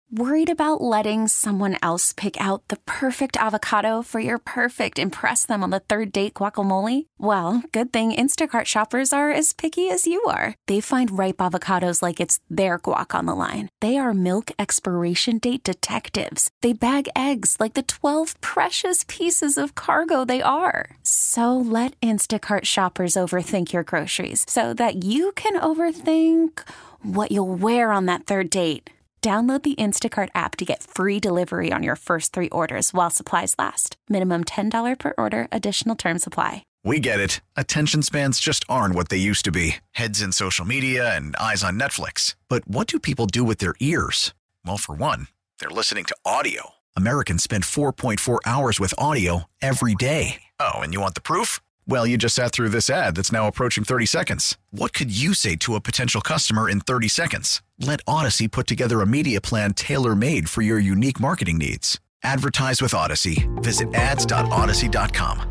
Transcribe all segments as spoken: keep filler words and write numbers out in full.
Worried about letting someone else pick out the perfect avocado for your perfect impress them on the third date guacamole? Well, good thing Instacart shoppers are as picky as you are. They find ripe avocados like it's their guac on the line. They are milk expiration date detectives. They bag eggs like the twelve precious pieces of cargo they are. So let Instacart shoppers overthink your groceries so that you can overthink what you'll wear on that third date. Download the Instacart app to get free delivery on your first three orders while supplies last. Minimum ten dollars per order. Additional terms apply. We get it. Attention spans just aren't what they used to be. Heads in social media and eyes on Netflix. But what do people do with their ears? Well, for one, they're listening to audio. Americans spend four point four hours with audio every day. Oh, and you want the proof? Well, you just sat through this ad that's now approaching thirty seconds. What could you say to a potential customer in thirty seconds? Let Odyssey put together a media plan tailor-made for your unique marketing needs. Advertise with Odyssey. Visit ads dot odyssey dot com.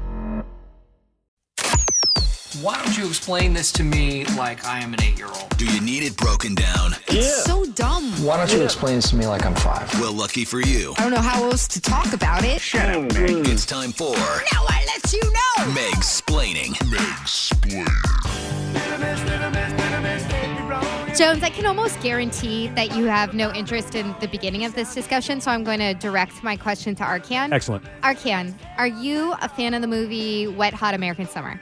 Why don't you explain this to me like I am an eight-year-old? Do you need it broken down? Yeah. It's so dumb. Why don't you explain this to me like I'm five? Well, lucky for you. I don't know how else to talk about it. Shut up, Meg. It's time for... Now I let you know. Meg's-splaining. Meg's-splaining. Jones, I can almost guarantee that you have no interest in the beginning of this discussion, so I'm going to direct my question to Arkan. Excellent. Arkan, are you a fan of the movie Wet Hot American Summer?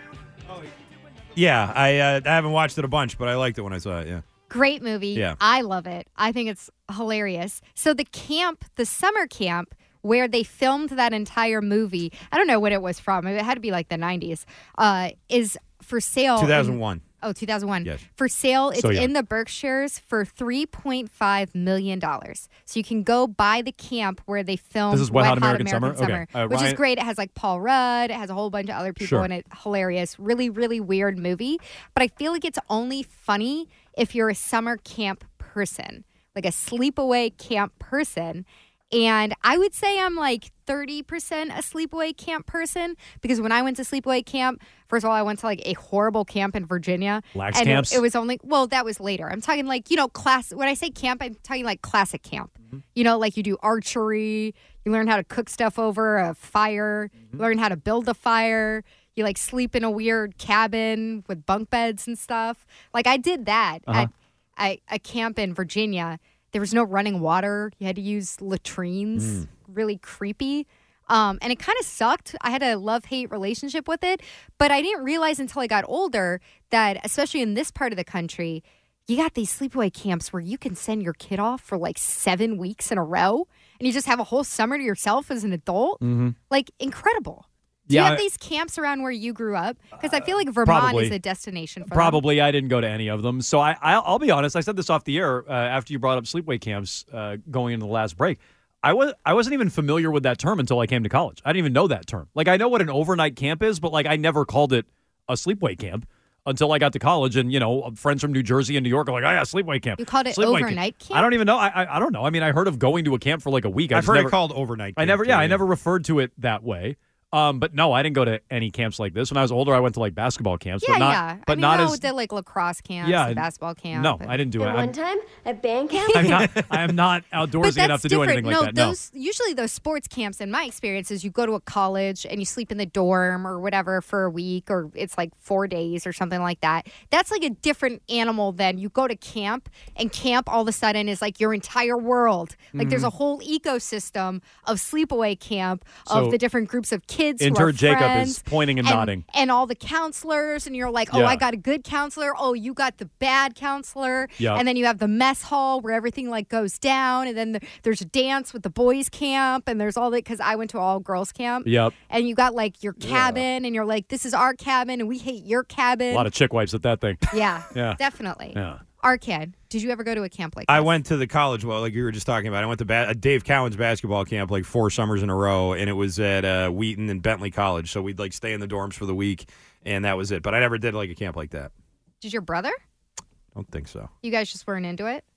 Yeah, I uh, I haven't watched it a bunch, but I liked it when I saw it, yeah. Great movie. Yeah. I love it. I think it's hilarious. So the camp, the summer camp, where they filmed that entire movie, I don't know what it was from. It had to be like the nineties, uh, is for sale. two thousand one. In, oh, two thousand one. Yes. For sale, it's So young. in the Berkshires for three point five million dollars. So you can go buy the camp where they filmed This is Wet Wet Hot Hot American Summer? Okay. Uh, which Ryan- is great. It has like Paul Rudd. It has a whole bunch of other people Sure. in it. Hilarious. Really, really weird movie. But I feel like it's only funny if you're a summer camp person, like a sleepaway camp person. And I would say I'm like thirty percent a sleepaway camp person because when I went to sleepaway camp, first of all, I went to like a horrible camp in Virginia. Lax and camps? It, it was only, well, that was later. I'm talking like, you know, class. When I say camp, I'm talking like classic camp. Mm-hmm. You know, like you do archery, you learn how to cook stuff over a fire, mm-hmm. you learn how to build a fire. You like sleep in a weird cabin with bunk beds and stuff. Like I did that Uh-huh. at, at a camp in Virginia. There was no running water. You had to use latrines. Mm. Really creepy. Um, and it kind of sucked. I had a love-hate relationship with it. But I didn't realize until I got older that, especially in this part of the country, you got these sleepaway camps where you can send your kid off for like seven weeks in a row. And you just have a whole summer to yourself as an adult. Mm-hmm. Like, incredible. Do Yeah, you have I- these camps around where you grew up? Because I feel like Vermont Probably. is a destination for them. Probably. I didn't go to any of them. So I, I'll, I'll be honest. I said this off the air uh, after you brought up sleepaway camps uh, going into the last break. I, was, I wasn't even familiar with that term until I came to college. I didn't even know that term. Like, I know what an overnight camp is, but, like, I never called it a sleepaway camp until I got to college. And, you know, friends from New Jersey and New York are like, oh, yeah, sleepaway camp. You called it Sleepaway overnight camp? I don't even know. I, I I don't know. I mean, I heard of going to a camp for, like, a week. I I've just heard never, it called overnight I camp, never, too, yeah, I yeah. never referred to it that way. Um, but no, I didn't go to any camps like this. When I was older, I went to like basketball camps, Yeah, but not, yeah. but I mean, not no, as did like lacrosse camps, Yeah, and basketball camp. no, but- I didn't do it. And I'm, one time at band camp, I'm not. I am not outdoorsy But that's enough to do different. anything no, like that. No, those usually those sports camps, in my experience, is you go to a college and you sleep in the dorm or whatever for a week, or it's like four days or something like that. That's like a different animal than you go to camp, and camp all of a sudden is like your entire world. Like Mm-hmm. there's a whole ecosystem of sleepaway camp So, of the different groups of kids who Inter are Jacob friends. is pointing and, and, nodding. and all the counselors, and you're like, oh, Yeah. I got a good counselor. Oh, you got the bad counselor. Yeah. And then you have the mess hall where everything like goes down, and then the, there's a dance with the boys camp, and there's all that because I went to all girls camp. Yep. And you got like your cabin, and you're like, this is our cabin, and we hate your cabin. A lot of chick wipes at that thing. yeah, Yeah. definitely. Yeah. Arcad, did you ever go to a camp like I this? went to the college, well, like you were just talking about. I went to ba- Dave Cowan's basketball camp like four summers in a row, and it was at uh, Wheaton and Bentley College. So we'd like stay in the dorms for the week, and that was it. But I never did like a camp like that. Did your brother? I don't think so. You guys just weren't into it?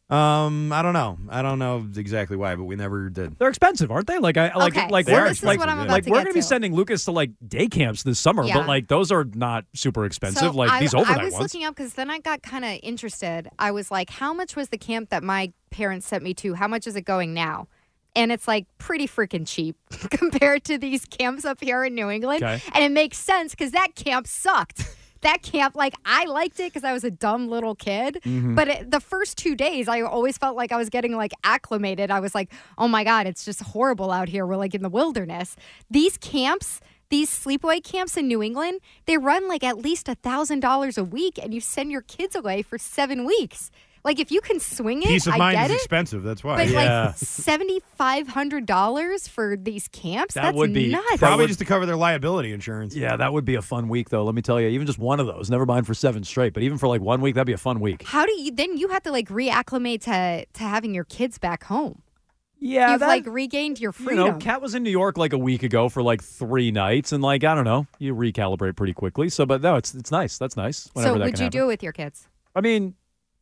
Um, I don't know. I don't know exactly why, but we never did. They're expensive, aren't they? Like I like Okay, like so we're- this is like, what I'm about like to we're get gonna be to. sending Lucas to like day camps this summer, Yeah. but like those are not super expensive. So like I, these overnight I was ones. looking up because then I got kind of interested. I was like, how much was the camp that my parents sent me to? How much is it going now? And it's like pretty freaking cheap compared to these camps up here in New England. Okay. And it makes sense because that camp sucked. That camp, like, I liked it because I was a dumb little kid. Mm-hmm. But it, the first two days, I always felt like I was getting, like, acclimated. I was like, oh, my God, it's just horrible out here. We're, like, in the wilderness. These camps, these sleepaway camps in New England, they run, like, at least one thousand dollars a week, and you send your kids away for seven weeks. Like, if you can swing it, Peace of I mind get is it. expensive. That's why. But, Yeah. like, seven thousand five hundred dollars for these camps? That That's would be- nuts. that Probably would- just to cover their liability insurance. Yeah, that would be a fun week, though. Let me tell you, even just one of those. Never mind for seven straight, but even for like one week, that'd be a fun week. How do you then you have to like reacclimate to to having your kids back home? Yeah, You've that, like regained your you freedom. know, Kat was in New York like a week ago for like three nights, and like I don't know, you recalibrate pretty quickly. So, but no, it's it's nice. That's nice. Whenever so that would can you do happen. it with your kids? I mean,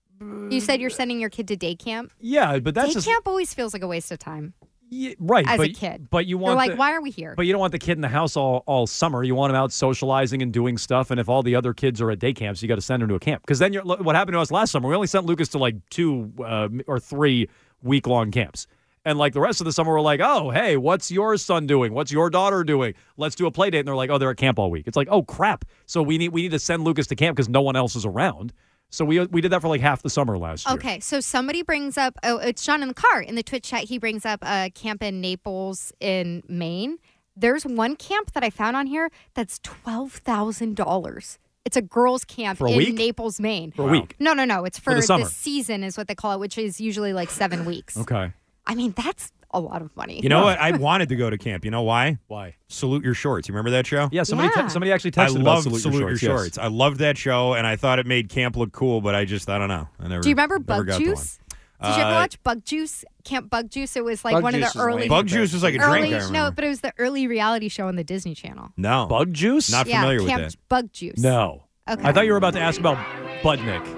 You said you're sending your kid to day camp. yeah, but that's Day just camp always feels like a waste of time yeah, right. as but, a kid. but you You're want like, the, why are we here? But you don't want the kid in the house all, all summer. You want him out socializing and doing stuff. And if all the other kids are at day camps, you got to send him to a camp. Because then you're, what happened to us last summer, we only sent Lucas to like two uh, or three week-long camps. And like the rest of the summer, we're like, oh, hey, what's your son doing? What's your daughter doing? Let's do a play date. And they're like, oh, they're at camp all week. It's like, oh, crap. So we need we need to send Lucas to camp because no one else is around. So we we did that for like half the summer last year. Okay, so somebody brings up, oh, it's John in the car in the Twitch chat. He brings up a camp in Naples in Maine. There's one camp that I found on here that's twelve thousand dollars. It's a girls' camp For a in week? Naples, Maine. For a week? No, no, no. It's for, the summer. season is what they call it, which is usually like seven weeks. Okay. I mean, that's a lot of money. You know what? I wanted to go to camp. You know why? Why? Salute Your Shorts. You remember that show? Yeah, somebody Yeah. Te- somebody actually I texted about loved Salute, Salute Your Shorts. Shorts. yes. I loved that show, and I thought it made camp look cool, but I just, I don't know. I never. Do you remember never Bug got the one. Juice? Did you ever Uh, watch Bug Juice? Camp Bug Juice? It was like Bug one Juice of is the early lame. Bug Juice was like a early drink. I remember. no, but it was the early reality show on the Disney Channel. no, Bug juice? Not yeah, familiar with Camp that. Bug Juice. No. Okay. I thought you were about to ask about Budnick.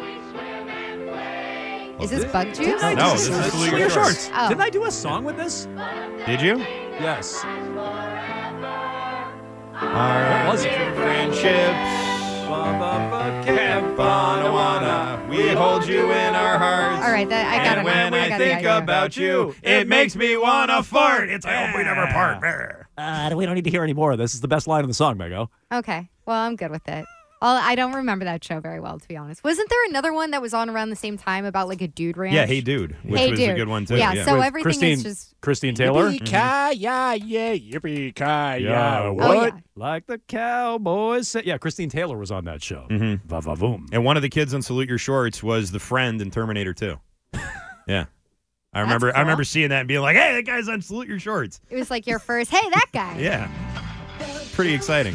Is this Bug Juice? No, this is Salute Your Shorts. Oh. Didn't I do a song with this? Did you? Yes. Our What was it? friendships. Camp Bonawana, we hold you in our hearts. All right, that, I got and it. when I, I got the think idea. about you, it makes me wanna fart. It's I hope we never part. Uh, we don't need to hear any more of this. It's the best line of the song, Mego. Okay, well, I'm good with it. Well, I don't remember that show very well, to be honest. Wasn't there another one that was on around the same time about like a dude ranch? Yeah, Hey Dude, which Hey was Dude. a good one too. Yeah, so With everything Christine, is just Christine Taylor. Yippee-ki-yay, yeah, yippee-ki-yay. Yeah, Oh, what? yeah. Like the Cowboys say. Yeah, Christine Taylor was on that show. Mhm. Va-va-voom. And one of the kids on Salute Your Shorts was the friend in Terminator two. Yeah. I remember I cool. remember seeing that and being like, hey, that guy's on Salute Your Shorts. it was like your first. Hey, that guy. Yeah. Pretty exciting.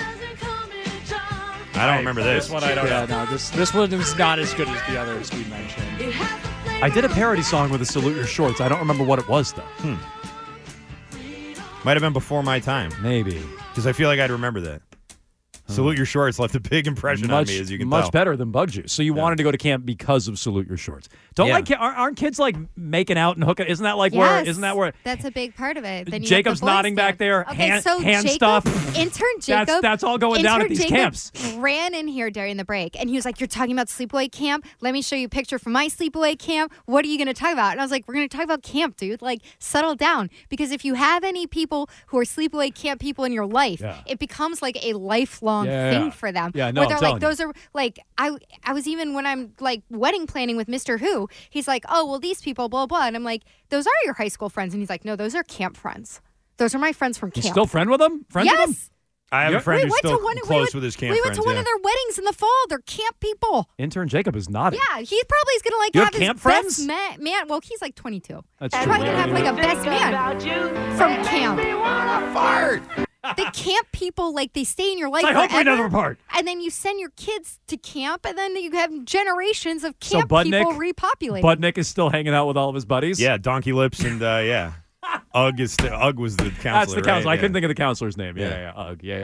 I don't remember this. This one I don't Yeah, know. no, this this one is not as good as the others we mentioned. I did a parody song with a Salute Your Shorts. I don't remember what it was, though. Might have been before my time Maybe. because I feel like I'd remember that. Salute Your Shorts left a big impression much, on me, as you can much tell. better than Bug Juice. So you wanted to go to camp because of Salute Your Shorts. Don't Yeah. like ki- aren't, aren't kids like making out and hooking? Isn't that like where? Yes, Isn't that where? That's a big part of it. Then you have Jacob's the boys nodding back dance. there, Okay, hand- so hand Jacob, stuff. Intern Jacob. That's that's all going down at intern these Jacob camps. ran in here during the break, and he was like, "You're talking about sleepaway camp? Let me show you a picture from my sleepaway camp. What are you going to talk about?" And I was like, "We're going to talk about camp, dude. Like, settle down. Because if you have any people who are sleepaway camp people in your life, Yeah. it becomes like a lifelong Yeah, thing yeah. for them. Yeah, no, where I'm they're telling like, you. those are like, I I was even when I'm like wedding planning with Mister Who, he's like, oh well, these people, blah blah, and I'm like, those are your high school friends, and he's like, no, those are camp friends. Those are my friends from You camp. still friend with them? Friend with them? Yes. I have Yeah. a friend We who's went still to one. we close went, with his camp We went friends. to one yeah. of their weddings in the fall. They're camp people. Intern Jacob is nodding. Yeah, he probably is gonna like You have have his camp friends? best ma- man. Well, he's like twenty-two. That's He's true. probably gonna have like a best man from camp. The camp people, like they stay in your life I hope we forever, never part. and then you send your kids to camp, and then you have generations of So camp Budnick- people repopulating. Budnick is still hanging out with all of his buddies. Yeah, Donkey Lips and uh, yeah. Ugg is still, Ugg was the counselor. That's the counselor. Right? I couldn't Yeah. think of the counselor's name. Yeah, Yeah. yeah, yeah. Ugh. Yeah, yeah, yeah.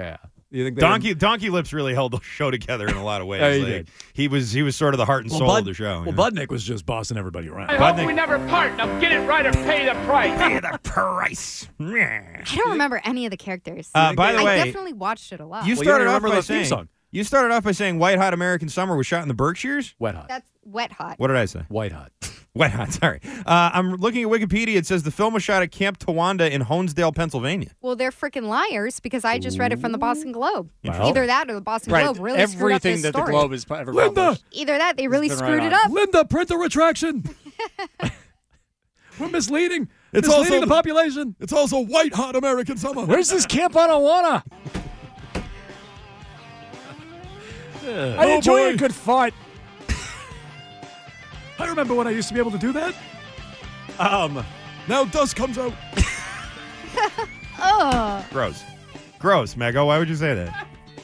You think they Donkey Donkey Lips really held the show together in a lot of ways. Yeah, he Like, did. He was he was sort of the heart and Well, soul Bud- of the show. Well, you know? Budnick was just bossing everybody around. I Budnick- hope we never part. Now get it right or pay the price. Pay the price. I don't remember any of the characters. Uh, by the I way, definitely watched it a lot. you Well, you started don't off remember by the theme saying song. you started off by saying White Hot American Summer was shot in the Berkshires. Wet hot. That's Wet Hot. What did I say? White hot. Wet Hot. Sorry. Uh, I'm looking at Wikipedia. It says the film was shot at Camp Towanda in Honesdale, Pennsylvania. Well, they're freaking liars because I just read it from the Boston Globe. Wow. Either that or the Boston Right. Globe really screwed up Everything this that the story. Globe has ever Linda! published. Either that, they really been screwed right it on. up. Linda, print the retraction. We're misleading. It's misleading also the the- population. It's also White Hot American Summer. Where's this camp on Awana? I Oh, enjoy boy. a good fight. I remember when I used to be able to do that. Um, now dust comes out. Ugh. Gross. Gross, Mego. Why would you say that?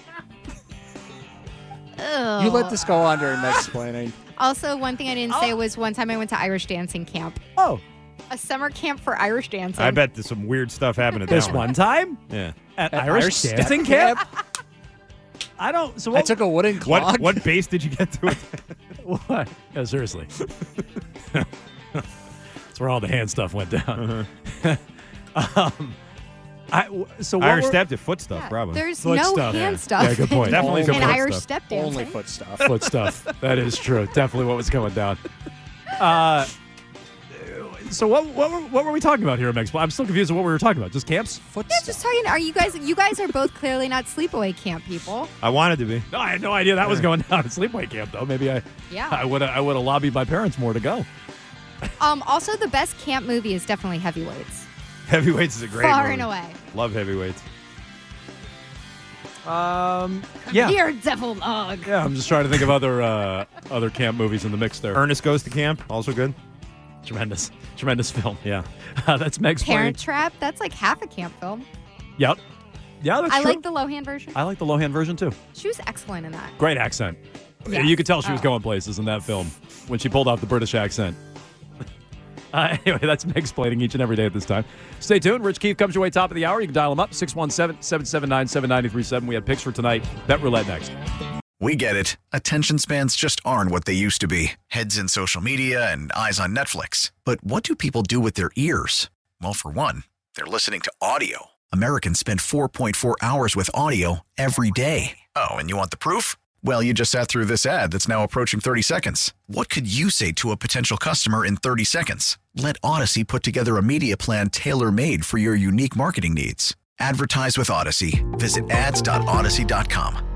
Ugh. You let this go on during Meg's explaining. Also, one thing I didn't say was one time I went to Irish dancing camp. Oh, A summer camp for Irish dancing. I bet there's some weird stuff happened at this that one time Yeah. at, At Irish, Irish dancing camp. I don't. So I what? took a wooden What clock. what base did you get to? It? What? Yeah, seriously. That's where all the hand stuff went down. um, I, w- so what Irish were- step to foot stuff, Yeah, probably. There's Foot no stuff. hand Yeah. stuff. Yeah, good point. Definitely in some foot Irish stuff. step dancing. Only foot stuff. foot stuff. That is true. Definitely what was going down. Uh, so what what were, what were we talking about here, Megs? I'm still confused with what we were talking about. Just camps? Foot Yeah, stuff. just talking. Are you guys? You guys are both clearly not sleepaway camp people. I wanted to be. No, I had no idea that was going down at sleepaway camp, though. Maybe I Yeah. I would I would have lobbied my parents more to go. Um. Also, the best camp movie is definitely Heavyweights. Heavyweights is a great Far movie. and away. Love Heavyweights. Um, yeah, Here, devil dog. yeah. I'm just trying to think of other uh, other camp movies in the mix there. Ernest Goes to Camp, also good. Tremendous, tremendous film. Yeah. Uh, that's Meg's Parent playing. Trap. That's like half a camp film. Yep. Yeah, that's I true. like the Lohan version. I like the Lohan version too. She was excellent in that. Great accent. Yes. You could tell she was Oh. going places in that film when she pulled off the British accent. Uh, anyway, that's Meg's playing each and every day at this time. Stay tuned. Rich Keefe comes your way top of the hour. You can dial him up, six one seven, seven seven nine, seven nine three seven. We have picks for tonight. Bet Roulette next. We get it. Attention spans just aren't what they used to be. Heads in social media and eyes on Netflix. But what do people do with their ears? Well, for one, they're listening to audio. Americans spend four point four hours with audio every day. Oh, and you want the proof? Well, you just sat through this ad that's now approaching thirty seconds. What could you say to a potential customer in thirty seconds? Let Odyssey put together a media plan tailor-made for your unique marketing needs. Advertise with Odyssey. Visit ads dot odyssey dot com.